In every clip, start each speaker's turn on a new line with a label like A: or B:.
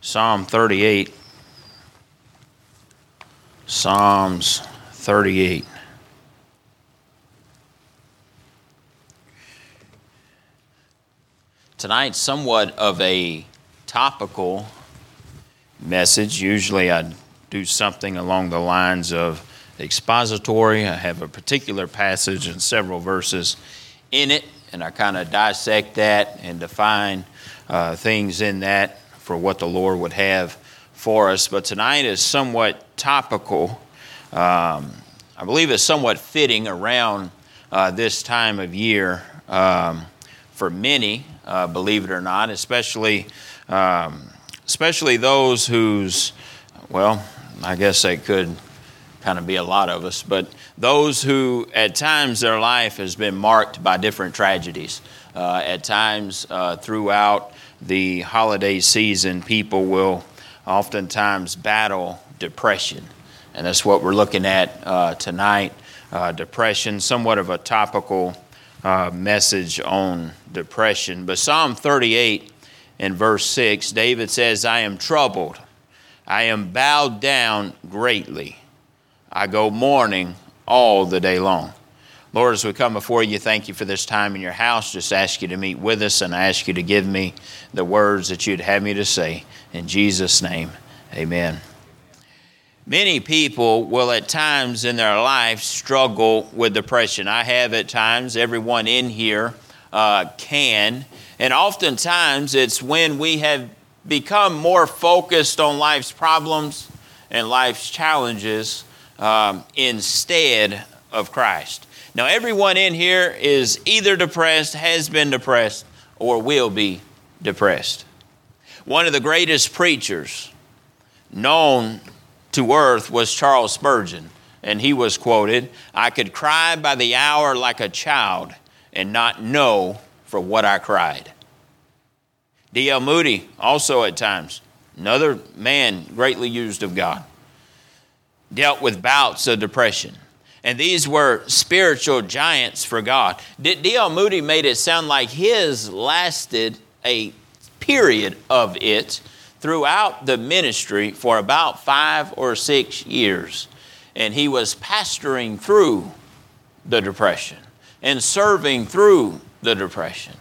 A: Psalm 38. Psalms 38. Tonight's somewhat of a topical message. Usually I do something along the lines of expository. I have a particular passage and several verses in it, and I kind of dissect that and define things in that for what the Lord would have for us. But tonight is somewhat topical. I believe it's somewhat fitting around this time of year for many, believe it or not, especially those whose, well, I guess they could kind of be a lot of us, but those who at times their life has been marked by different tragedies. At times throughout the holiday season, people will oftentimes battle depression. And that's what we're looking at tonight, depression, somewhat of a topical message on depression. But Psalm 38 in verse 6, David says, I am troubled. I am bowed down greatly. I go mourning all the day long. Lord, as we come before you, thank you for this time in your house. Just ask you to meet with us, and I ask you to give me the words that you'd have me to say. In Jesus' name, amen. Many people will at times in their life struggle with depression. I have at times. Everyone in here can. And oftentimes it's when we have become more focused on life's problems and life's challenges instead of Christ. Now, everyone in here is either depressed, has been depressed, or will be depressed. One of the greatest preachers known to earth was Charles Spurgeon, and he was quoted, I could cry by the hour like a child and not know for what I cried. D.L. Moody, also at times, another man greatly used of God, dealt with bouts of depression. And these were spiritual giants for God. D.L. Moody made it sound like his lasted a period of it throughout the ministry for about 5 or 6 years. And he was pastoring through the depression and serving through the depression.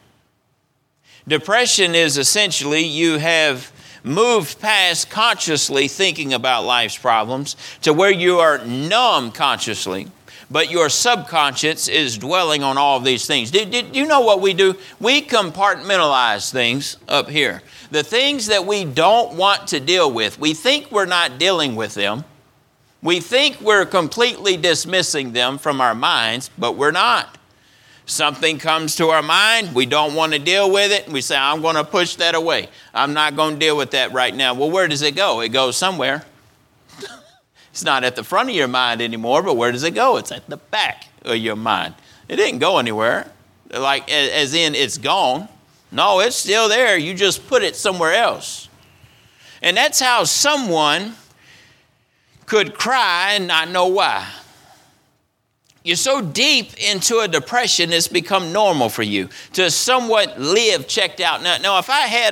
A: Depression is essentially you have moved past consciously thinking about life's problems to where you are numb consciously, but your subconscious is dwelling on all of these things. Do you know what we do? We compartmentalize things up here. The things that we don't want to deal with, we think we're not dealing with them. We think we're completely dismissing them from our minds, but we're not. Something comes to our mind, we don't want to deal with it, and we say, I'm going to push that away. I'm not going to deal with that right now. Well, where does it go? It goes somewhere. It's not at the front of your mind anymore, but where does it go? It's at the back of your mind. It didn't go anywhere, like as in it's gone. No, it's still there. You just put it somewhere else. And that's how someone could cry and not know why. You're so deep into a depression, it's become normal for you to somewhat live checked out. Now if I had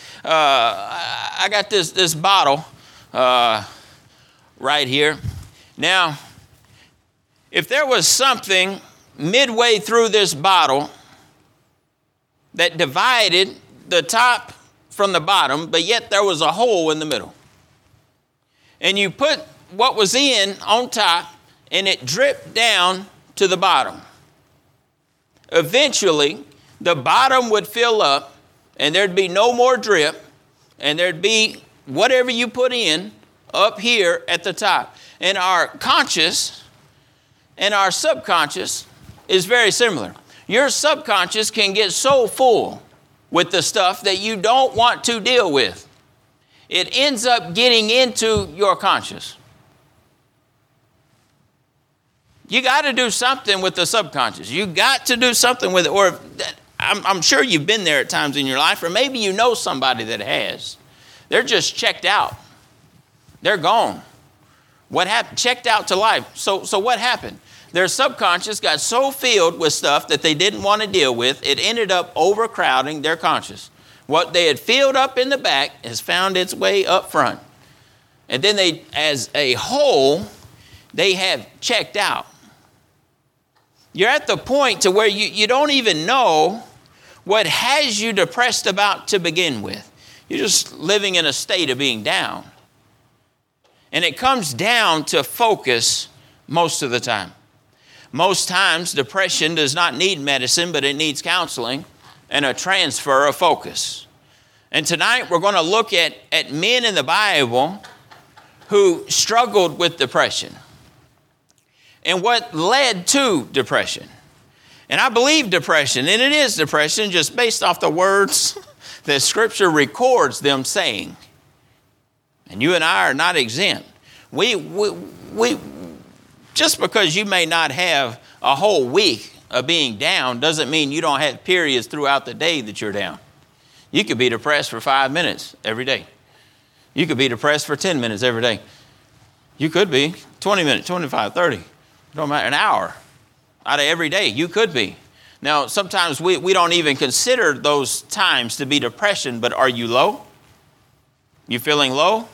A: I got this bottle right here. Now, if there was something midway through this bottle that divided the top from the bottom, but yet there was a hole in the middle, and you put what was in on top, and it dripped down to the bottom. Eventually, the bottom would fill up, and there'd be no more drip, and there'd be whatever you put in up here at the top. And our conscious and our subconscious is very similar. Your subconscious can get so full with the stuff that you don't want to deal with. It ends up getting into your conscious. You got to do something with the subconscious. You got to do something with it. Or I'm sure you've been there at times in your life, or maybe you know somebody that has. They're just checked out. They're gone. What happened? Checked out to life. So what happened? Their subconscious got so filled with stuff that they didn't want to deal with, it ended up overcrowding their conscious. What they had filled up in the back has found its way up front. And then they, as a whole, they have checked out. You're at the point to where you don't even know what has you depressed about to begin with. You're just living in a state of being down. And it comes down to focus most of the time. Most times, depression does not need medicine, but it needs counseling and a transfer of focus. And tonight, we're going to look at men in the Bible who struggled with depression and what led to depression. And I believe depression, and it is depression just based off the words that Scripture records them saying. And you and I are not exempt. We just because you may not have a whole week of being down doesn't mean you don't have periods throughout the day that you're down. You could be depressed for 5 minutes every day. You could be depressed for 10 minutes every day. You could be 20 minutes, 25, 30. It don't matter, an hour out of every day. You could be. Now, sometimes we don't even consider those times to be depression, but are you low? You feeling low?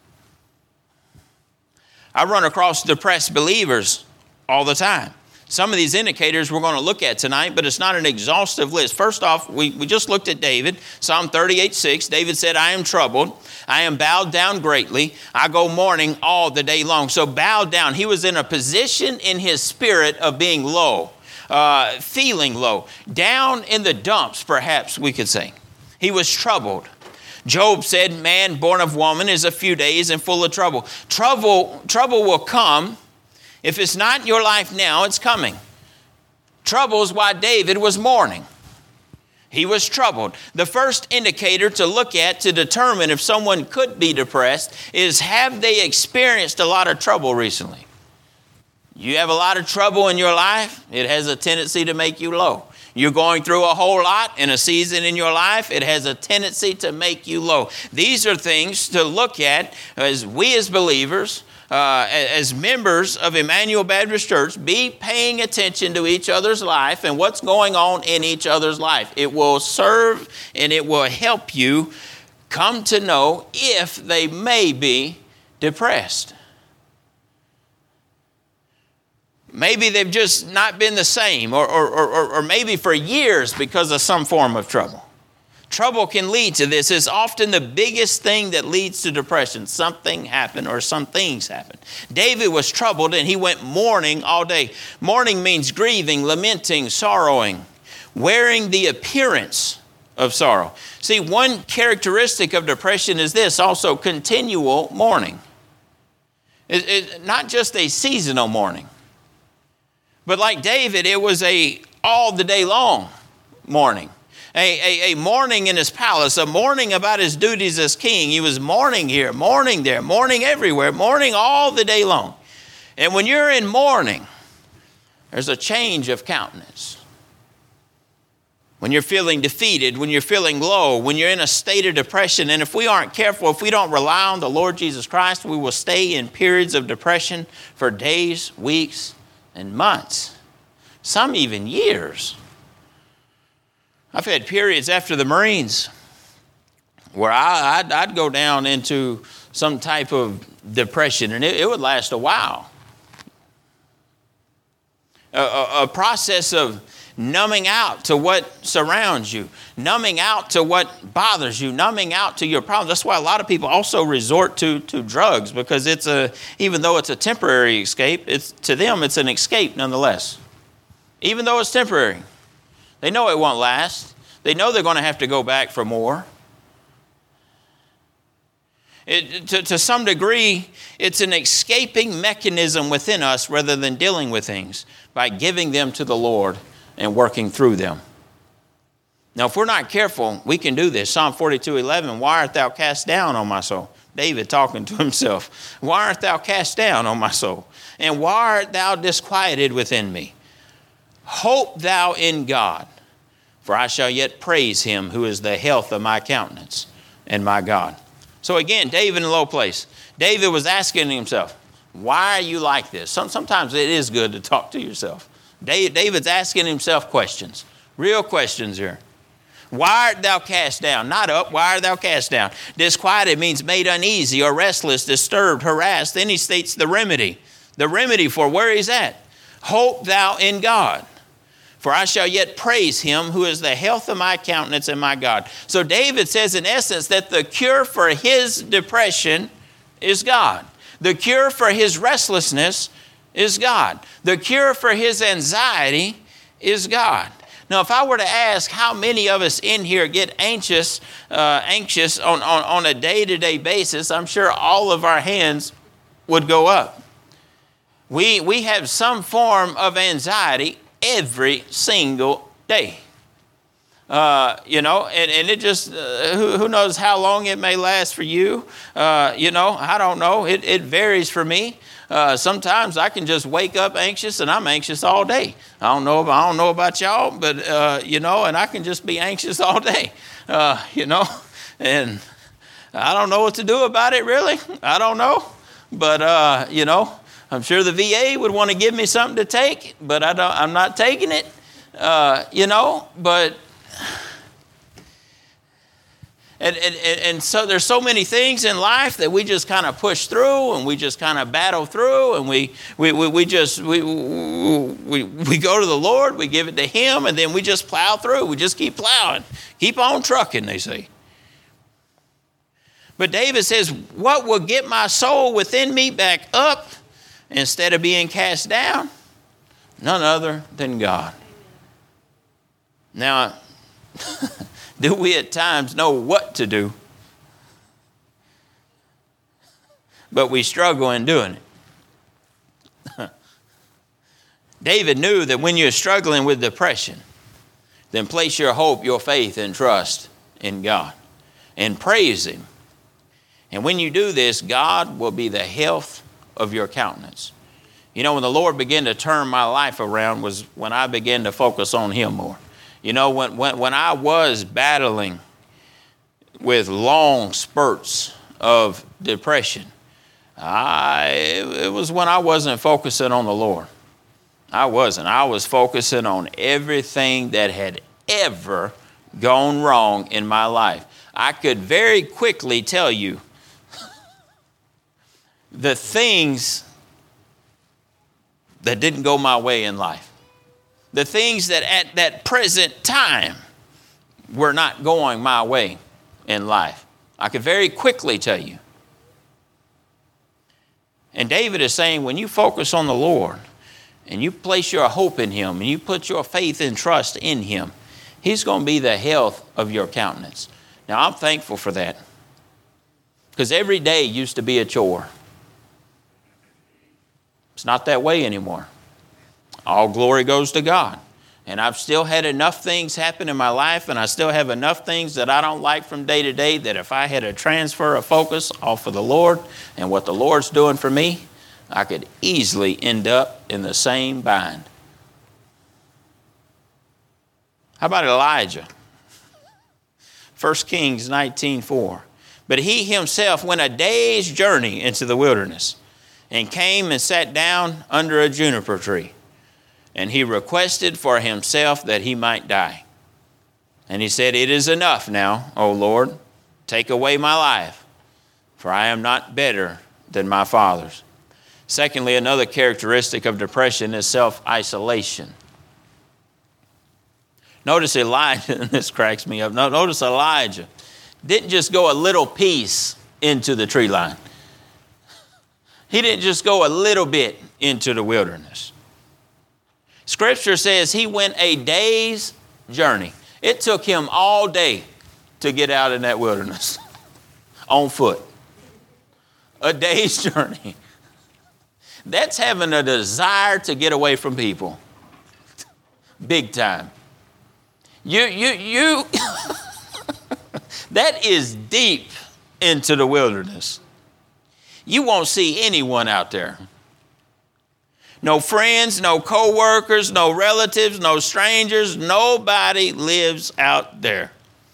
A: I run across depressed believers all the time. Some of these indicators we're going to look at tonight, but it's not an exhaustive list. First off, we just looked at David. Psalm 38:6, David said, I am troubled. I am bowed down greatly. I go mourning all the day long. So bowed down. He was in a position in his spirit of being low, feeling low. Down in the dumps, perhaps we could say. He was troubled. Job said, man born of woman is a few days and full of trouble. Trouble will come. If it's not in your life now, it's coming. Trouble is why David was mourning. He was troubled. The first indicator to look at to determine if someone could be depressed is, have they experienced a lot of trouble recently? You have a lot of trouble in your life, it has a tendency to make you low. You're going through a whole lot in a season in your life, it has a tendency to make you low. These are things to look at as we as believers, as members of Emmanuel Baptist Church, be paying attention to each other's life and what's going on in each other's life. It will serve and it will help you come to know if they may be depressed. Maybe they've just not been the same, or maybe for years because of some form of trouble. Trouble can lead to this. It's often the biggest thing that leads to depression. Something happened or some things happened. David was troubled and he went mourning all day. Mourning means grieving, lamenting, sorrowing, wearing the appearance of sorrow. See, one characteristic of depression is this, also continual mourning. Not just a seasonal mourning. But like David, it was a all the day long mourning. A mourning in his palace, a mourning about his duties as king. He was mourning here, mourning there, mourning everywhere, mourning all the day long. And when you're in mourning, there's a change of countenance. When you're feeling defeated, when you're feeling low, when you're in a state of depression, and if we aren't careful, if we don't rely on the Lord Jesus Christ, we will stay in periods of depression for days, weeks, and months, some even years. I've had periods after the Marines where I'd go down into some type of depression, and it would last a while. A process of numbing out to what surrounds you, numbing out to what bothers you, numbing out to your problems. That's why a lot of people also resort to drugs, because even though it's a temporary escape, to them it's an escape nonetheless. Even though it's temporary. They know it won't last. They know they're going to have to go back for more. To some degree, it's an escaping mechanism within us rather than dealing with things by giving them to the Lord and working through them. Now, if we're not careful, we can do this. Psalm 42:11, why art thou cast down, O my soul? David talking to himself. Why art thou cast down, O my soul? And why art thou disquieted within me? Hope thou in God, for I shall yet praise him who is the health of my countenance and my God. So again, David in a low place. David was asking himself, why are you like this? Sometimes it is good to talk to yourself. David's asking himself questions, real questions here. Why art thou cast down? Not up, why art thou cast down? Disquieted means made uneasy or restless, disturbed, harassed. Then he states the remedy. The remedy for where he's at. Hope thou in God. For I shall yet praise him who is the health of my countenance and my God. So David says in essence that the cure for his depression is God. The cure for his restlessness is God. The cure for his anxiety is God. Now, if I were to ask how many of us in here get anxious on a day-to-day basis, I'm sure all of our hands would go up. We have some form of anxiety every single day. And it just, who knows how long it may last for you. I don't know. It varies for me. Sometimes I can just wake up anxious and I'm anxious all day. I don't know about y'all, but, and I can just be anxious all day, and I don't know what to do about it really. I don't know, but, I'm sure the VA would want to give me something to take, but I'm not taking it, but And so there's so many things in life that we just kind of push through and we just kind of battle through and we go to the Lord, we give it to him, and then we just plow through. We just keep plowing. Keep on trucking, they say. But David says, what will get my soul within me back up instead of being cast down? None other than God. Now, do we at times know what to do? But we struggle in doing it. David knew that when you're struggling with depression, then place your hope, your faith, and trust in God and praise him. And when you do this, God will be the health of your countenance. When the Lord began to turn my life around was when I began to focus on him more. When I was battling with long spurts of depression, it was when I wasn't focusing on the Lord. I wasn't. I was focusing on everything that had ever gone wrong in my life. I could very quickly tell you the things that didn't go my way in life. The things that at that present time were not going my way in life. I could very quickly tell you. And David is saying when you focus on the Lord and you place your hope in him and you put your faith and trust in him, he's going to be the health of your countenance. Now, I'm thankful for that because every day used to be a chore. It's not that way anymore. All glory goes to God. And I've still had enough things happen in my life, and I still have enough things that I don't like from day to day, that if I had a transfer of focus off of the Lord and what the Lord's doing for me, I could easily end up in the same bind. How about Elijah? 1 Kings 19:4. But he himself went a day's journey into the wilderness and came and sat down under a juniper tree. And he requested for himself that he might die. And he said, it is enough now, O Lord, take away my life, for I am not better than my fathers. Secondly, another characteristic of depression is self-isolation. Notice Elijah, and this cracks me up. Notice Elijah didn't just go a little piece into the tree line. He didn't just go a little bit into the wilderness. Scripture says he went a day's journey. It took him all day to get out in that wilderness on foot. A day's journey. That's having a desire to get away from people. Big time. You that is deep into the wilderness. You won't see anyone out there. No friends, no co-workers, no relatives, no strangers. Nobody lives out there.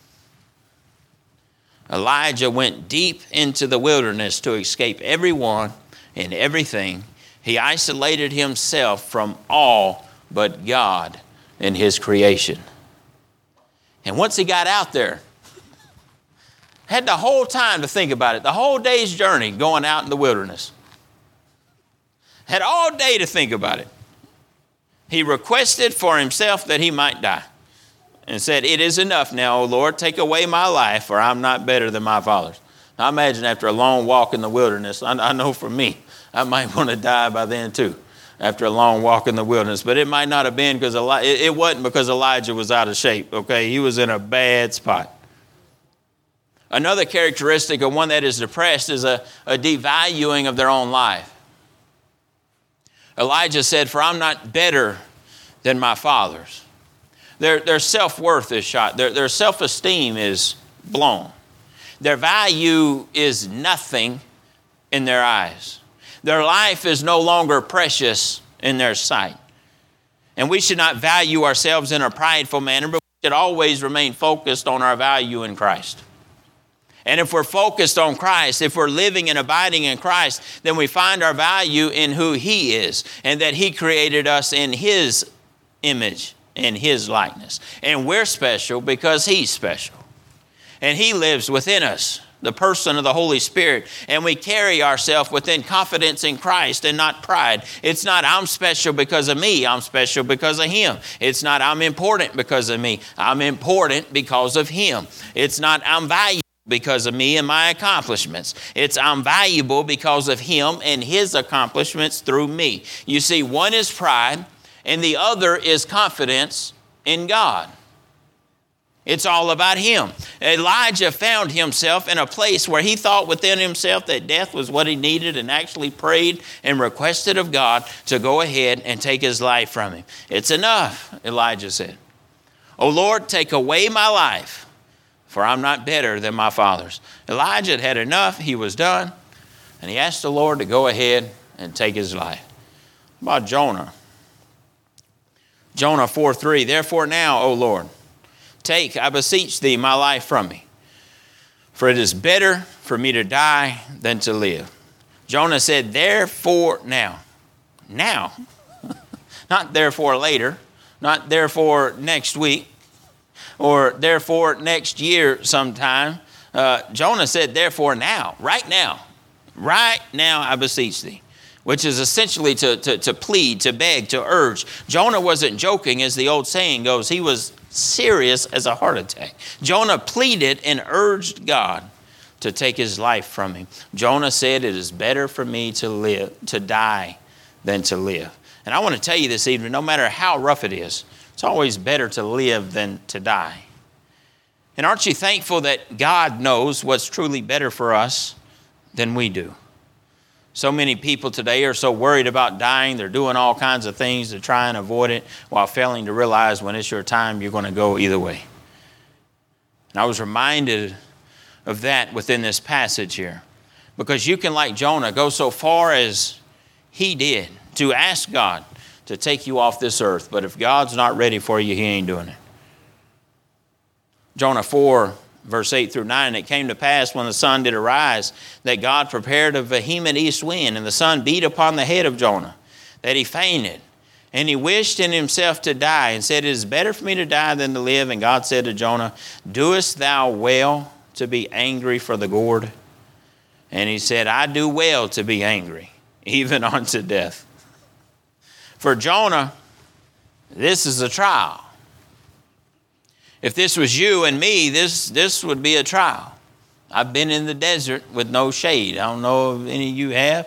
A: Elijah went deep into the wilderness to escape everyone and everything. He isolated himself from all but God and his creation. And once he got out there, had the whole time to think about it, the whole day's journey going out in the wilderness. Had all day to think about it. He requested for himself that he might die and said, "It is enough now, O Lord, take away my life, for I'm not better than my fathers." Now, I imagine after a long walk in the wilderness, I know for me, I might want to die by then too, after a long walk in the wilderness. But it might not have been because it wasn't because Elijah was out of shape, okay? He was in a bad spot. Another characteristic of one that is depressed is a devaluing of their own life. Elijah said, "For I'm not better than my fathers." Their self-worth is shot. Their self-esteem is blown. Their value is nothing in their eyes. Their life is no longer precious in their sight. And we should not value ourselves in a prideful manner, but we should always remain focused on our value in Christ. And if we're focused on Christ, if we're living and abiding in Christ, then we find our value in who He is and that He created us in His image and His likeness. And we're special because He's special. And He lives within us, the person of the Holy Spirit. And we carry ourselves within confidence in Christ and not pride. It's not I'm special because of me. I'm special because of Him. It's not I'm important because of me. I'm important because of Him. It's not I'm valuable because of me and my accomplishments. It's I'm valuable because of Him and His accomplishments through me. You see, one is pride and the other is confidence in God. It's all about Him. Elijah found himself in a place where he thought within himself that death was what he needed and actually prayed and requested of God to go ahead and take his life from him. "It's enough," Elijah said. "O Lord, take away my life, for I'm not better than my fathers." Elijah had had enough. He was done. And he asked the Lord to go ahead and take his life. How about Jonah? Jonah 4:3, "Therefore now, O Lord, take, I beseech thee, my life from me. For it is better for me to die than to live." Jonah said, "Therefore now." Now. Not therefore later. Not therefore next week. Or therefore next year sometime. Jonah said, "Therefore now." Right now. Right now I beseech thee. Which is essentially to plead, to beg, to urge. Jonah wasn't joking, as the old saying goes. He was serious as a heart attack. Jonah pleaded and urged God to take his life from him. Jonah said, "It is better for me to die than to live." And I want to tell you this evening, no matter how rough it is, it's always better to live than to die. And aren't you thankful that God knows what's truly better for us than we do? So many people today are so worried about dying, they're doing all kinds of things to try and avoid it while failing to realize when it's your time, you're going to go either way. And I was reminded of that within this passage here. Because you can, like Jonah, go so far as he did to ask God to take you off this earth. But if God's not ready for you, He ain't doing it. Jonah 4, verse 8 through 9, "It came to pass when the sun did arise that God prepared a vehement east wind, and the sun beat upon the head of Jonah, that he fainted. And he wished in himself to die, and said, It is better for me to die than to live. And God said to Jonah, Doest thou well to be angry for the gourd? And he said, I do well to be angry, even unto death." For Jonah, this is a trial. If this was you and me, this would be a trial. I've been in the desert with no shade. I don't know if any of you have.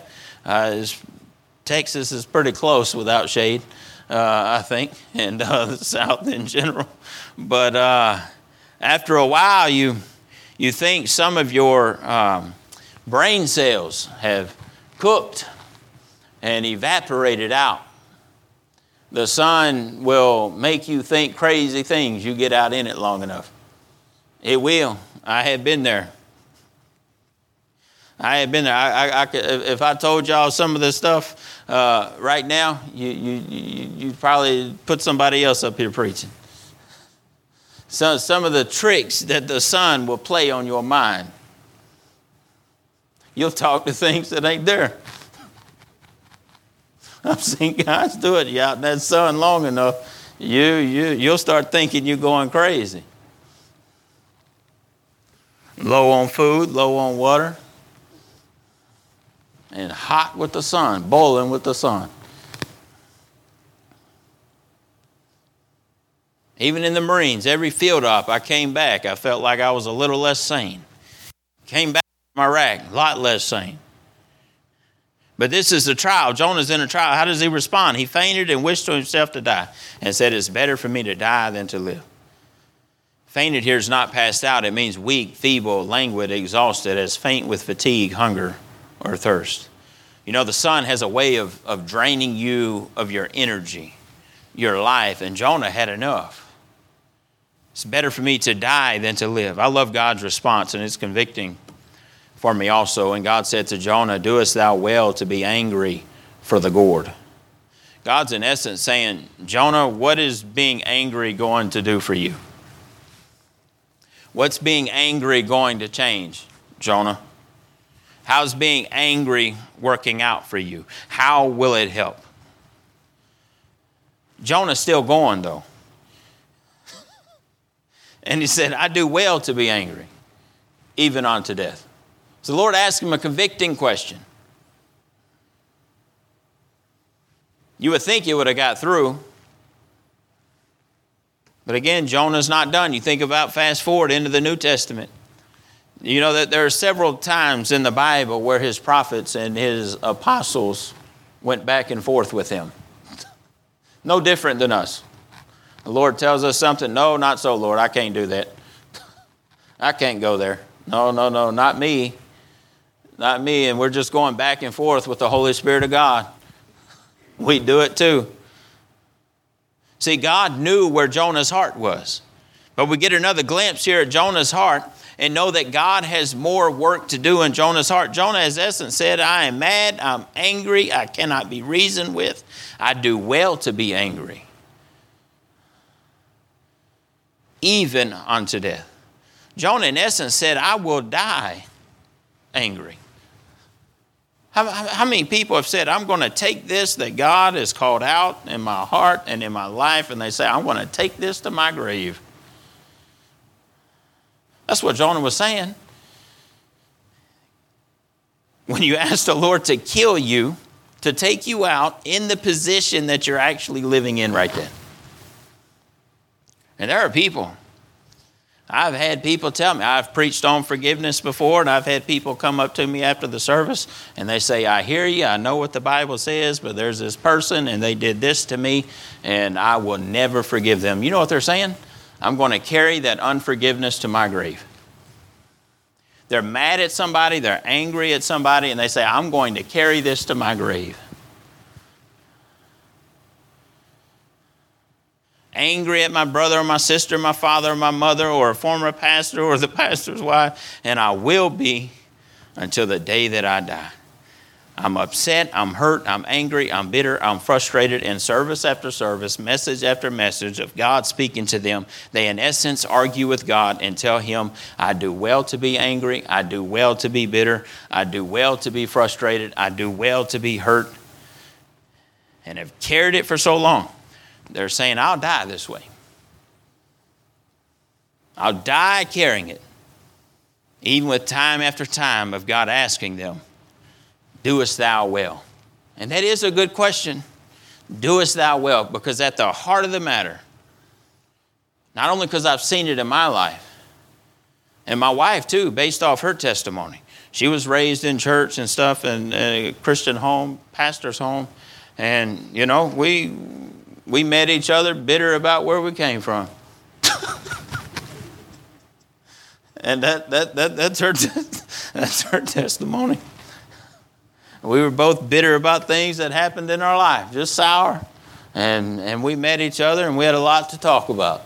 A: Texas is pretty close without shade, I think, and the South in general. But after a while, you think some of your brain cells have cooked and evaporated out. The sun will make you think crazy things. You get out in it long enough. It will. I have been there. If I told y'all some of this stuff right now, you'd probably put somebody else up here preaching. So some of the tricks that the sun will play on your mind. You'll talk to things that ain't there. I've seen guys do it. You out in that sun long enough, you'll start thinking you're going crazy. low on food, low on water, and hot with the sun, boiling with the sun. Even in the Marines, every field op, I came back, I felt like I was a little less sane. Came back from Iraq, a lot less sane. But this is a trial. Jonah's in a trial. How does he respond? He fainted and wished to himself to die and said, it's better for me to die than to live. Fainted here is not passed out. It means weak, feeble, languid, exhausted, as faint with fatigue, hunger, or thirst. You know, the sun has a way of draining you of your energy, your life, and Jonah had enough. It's better for me to die than to live. I love God's response, and it's convicting for me also. And God said to Jonah, doest thou well to be angry for the gourd? God's in essence saying, Jonah, what is being angry going to do for you? What's being angry going to change, Jonah? How's being angry working out for you? How will it help? Jonah's still going though. And he said, I do well to be angry, even unto death. So the Lord asked him a convicting question. You would think you would have got through. But again, Jonah's not done. You think about fast forward into the New Testament. You know that there are several times in the Bible where his prophets and his apostles went back and forth with him. No different than us. The Lord tells us something. No, not so, Lord. I can't do that. I can't go there. No, not me. Not me. And we're just going back and forth with the Holy Spirit of God. We do it too. See, God knew where Jonah's heart was. But we get another glimpse here at Jonah's heart and know that God has more work to do in Jonah's heart. Jonah, as essence, said, I am mad, I'm angry, I cannot be reasoned with. I do well to be angry, even unto death. Jonah, in essence, said, I will die angry. How many people have said, I'm going to take this that God has called out in my heart and in my life, and they say, I'm going to take this to my grave? That's what Jonah was saying. When you ask the Lord to kill you, to take you out in the position that you're actually living in right then. And there are people, I've had people tell me, I've preached on forgiveness before, and I've had people come up to me after the service, and they say, I hear you, I know what the Bible says, but there's this person, and they did this to me, and I will never forgive them. You know what they're saying? I'm going to carry that unforgiveness to my grave. They're mad at somebody, they're angry at somebody, and they say, I'm going to carry this to my grave. Angry at my brother or my sister, my father or my mother, or a former pastor or the pastor's wife, and I will be until the day that I die. I'm upset, I'm hurt, I'm angry, I'm bitter, I'm frustrated. In service after service, message after message of God speaking to them, they in essence argue with God and tell him, I do well to be angry, I do well to be bitter, I do well to be frustrated, I do well to be hurt, and have carried it for so long. They're saying, I'll die this way. I'll die carrying it. Even with time after time of God asking them, doest thou well? And that is a good question. Doest thou well? Because at the heart of the matter, not only because I've seen it in my life, and my wife too, based off her testimony. She was raised in church and stuff, in a Christian home, pastor's home. And, you know, we met each other bitter about where we came from. And that's her testimony. We were both bitter about things that happened in our life, just sour. And we met each other and we had a lot to talk about.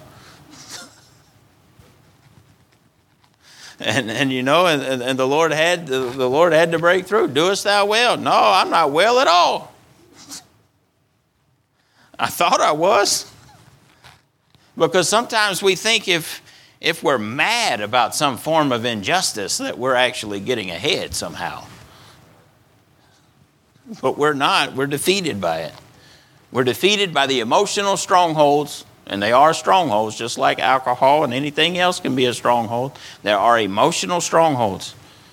A: And you know, and the Lord had to break through. Doest thou well? No, I'm not well at all. I thought I was. Because sometimes we think if we're mad about some form of injustice that we're actually getting ahead somehow. But we're not. We're defeated by it. We're defeated by the emotional strongholds And they are strongholds, just like alcohol and anything else can be a stronghold. There are emotional strongholds.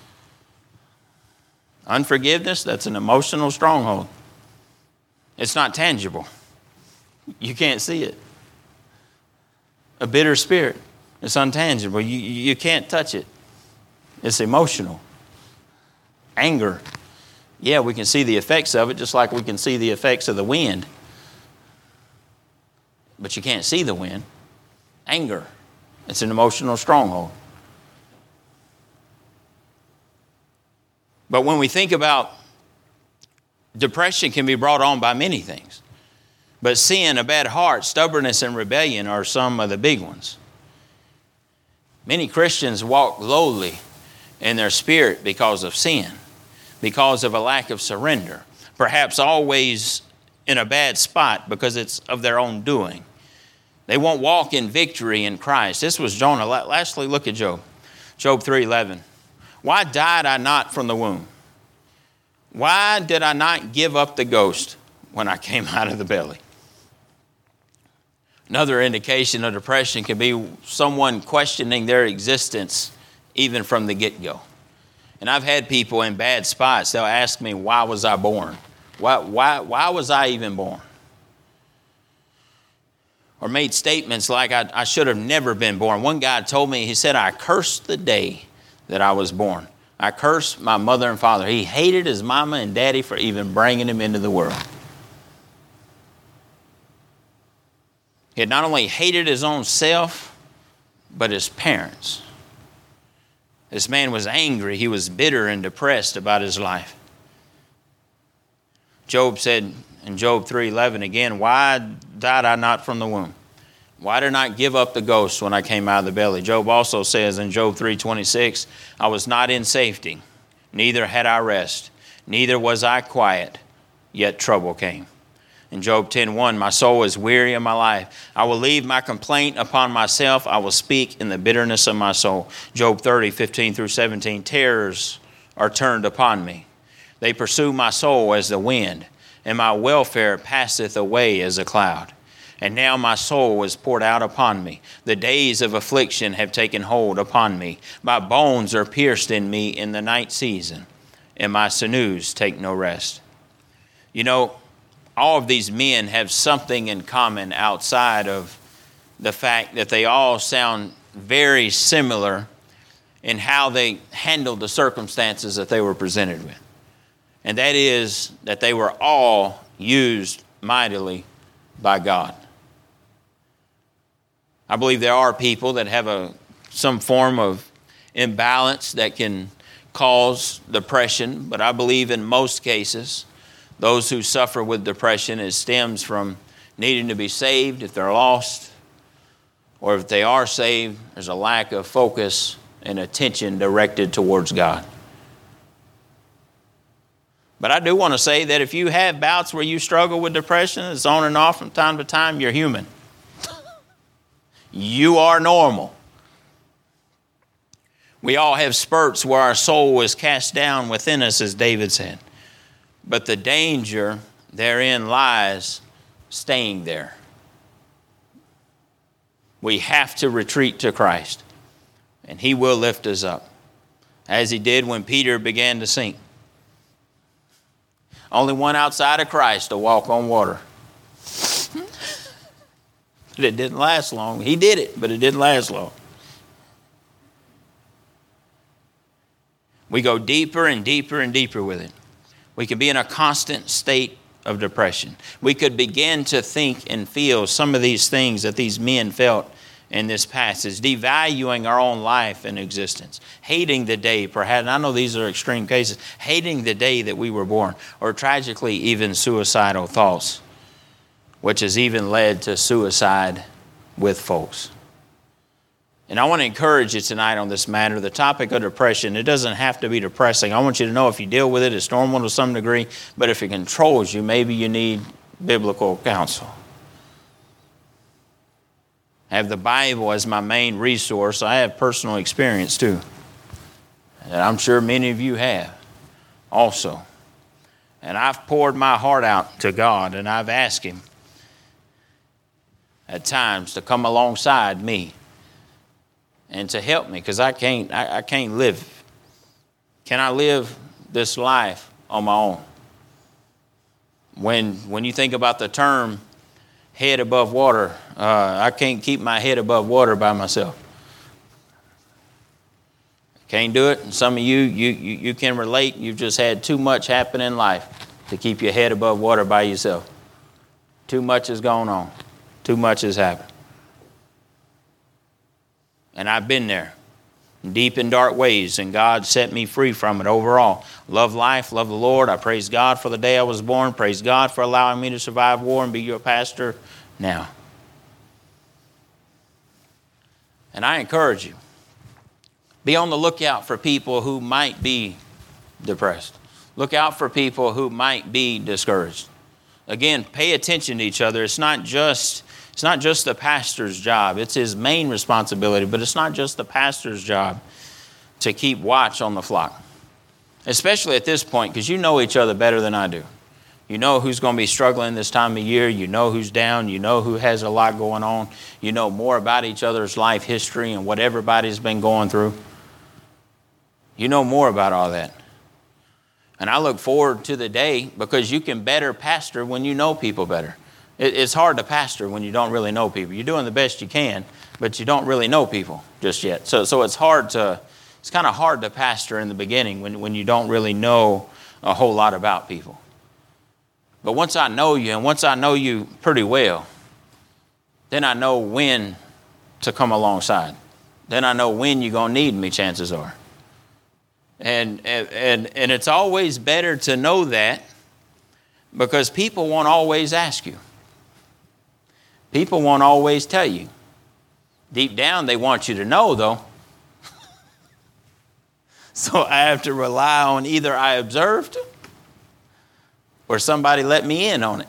A: Unforgiveness, that's an emotional stronghold. It's not tangible. You can't see it. A bitter spirit, it's untangible. You can't touch it. It's emotional. Anger, yeah, we can see the effects of it just like we can see the effects of the wind. But you can't see the wind. Anger, it's an emotional stronghold. But when we think about depression, can be brought on by many things. But sin, a bad heart, stubbornness, and rebellion are some of the big ones. Many Christians walk lowly in their spirit because of sin, because of a lack of surrender, perhaps always in a bad spot because it's of their own doing. They won't walk in victory in Christ. This was Jonah. Lastly, look at Job. Job 3:11. Why died I not from the womb? Why did I not give up the ghost when I came out of the belly? Another indication of depression can be someone questioning their existence even from the get-go. And I've had people in bad spots, they'll ask me, why was I born? Why was I even born? Or made statements like, I should have never been born. One guy told me, he said, I cursed the day that I was born. I cursed my mother and father. He hated his mama and daddy for even bringing him into the world. He had not only hated his own self, but his parents. This man was angry. He was bitter and depressed about his life. Job said in Job 3:11 again, why died I not from the womb? Why did I not give up the ghost when I came out of the belly? Job also says in Job 3:26, I was not in safety, neither had I rest, neither was I quiet, yet trouble came. In Job 10:1, my soul is weary of my life. I will leave my complaint upon myself. I will speak in the bitterness of my soul. Job 30:15-17, terrors are turned upon me. They pursue my soul as the wind, and my welfare passeth away as a cloud. And now my soul is poured out upon me. The days of affliction have taken hold upon me. My bones are pierced in me in the night season, and my sinews take no rest. You know, all of these men have something in common outside of the fact that they all sound very similar in how they handled the circumstances that they were presented with. And that is that they were all used mightily by God. I believe there are people that have some form of imbalance that can cause depression, but I believe in most cases, those who suffer with depression, it stems from needing to be saved if they're lost, or if they are saved, there's a lack of focus and attention directed towards God. But I do want to say that if you have bouts where you struggle with depression, it's on and off from time to time, you're human. You are normal. We all have spurts where our soul is cast down within us, as David said. But the danger therein lies staying there. We have to retreat to Christ, and He will lift us up, as He did when Peter began to sink. Only one outside of Christ to walk on water. But it didn't last long. He did it, but it didn't last long. We go deeper and deeper and deeper with it. We can be in a constant state of depression. We could begin to think and feel some of these things that these men felt in this passage, devaluing our own life and existence, hating the day, perhaps, and I know these are extreme cases, hating the day that we were born, or tragically even suicidal thoughts, which has even led to suicide with folks. And I want to encourage you tonight on this matter, the topic of depression. It doesn't have to be depressing. I want you to know if you deal with it, it's normal to some degree, but if it controls you, maybe you need biblical counsel. I have the Bible as my main resource. I have personal experience too, and I'm sure many of you have also. And I've poured my heart out to God, and I've asked Him at times to come alongside me and to help me, because I can't live. Can I live this life on my own? When you think about the term head above water, I can't keep my head above water by myself. Can't do it. And some of you can relate. You've just had too much happen in life to keep your head above water by yourself. Too much has gone on. Too much has happened. And I've been there, deep in dark ways, and God set me free from it overall. Love life, love the Lord. I praise God for the day I was born. Praise God for allowing me to survive war and be your pastor now. And I encourage you, be on the lookout for people who might be depressed. Look out for people who might be discouraged. Again, pay attention to each other. It's not just the pastor's job. It's his main responsibility, but it's not just the pastor's job to keep watch on the flock. Especially at this point, because you know each other better than I do. You know who's going to be struggling this time of year. You know who's down. You know who has a lot going on. You know more about each other's life history and what everybody's been going through. You know more about all that. And I look forward to the day, because you can better pastor when you know people better. It's hard to pastor when you don't really know people. You're doing the best you can, but you don't really know people just yet. So it's kind of hard to pastor in the beginning when you don't really know a whole lot about people. But once I know you, and once I know you pretty well, then I know when to come alongside. Then I know when you're going to need me, chances are. And it's always better to know that, because people won't always ask you. People won't always tell you. Deep down, they want you to know, though. So I have to rely on either I observed or somebody let me in on it.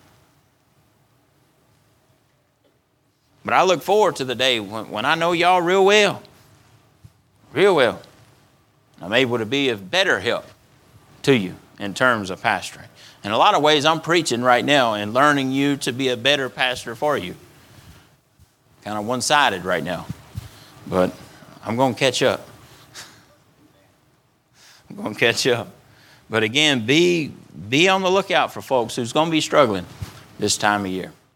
A: But I look forward to the day when I know y'all real well. Real well. I'm able to be of better help to you in terms of pastoring. In a lot of ways, I'm preaching right now and learning you to be a better pastor for you. Kind of one-sided right now. But I'm going to catch up. I'm going to catch up. But again, be on the lookout for folks who's going to be struggling this time of year.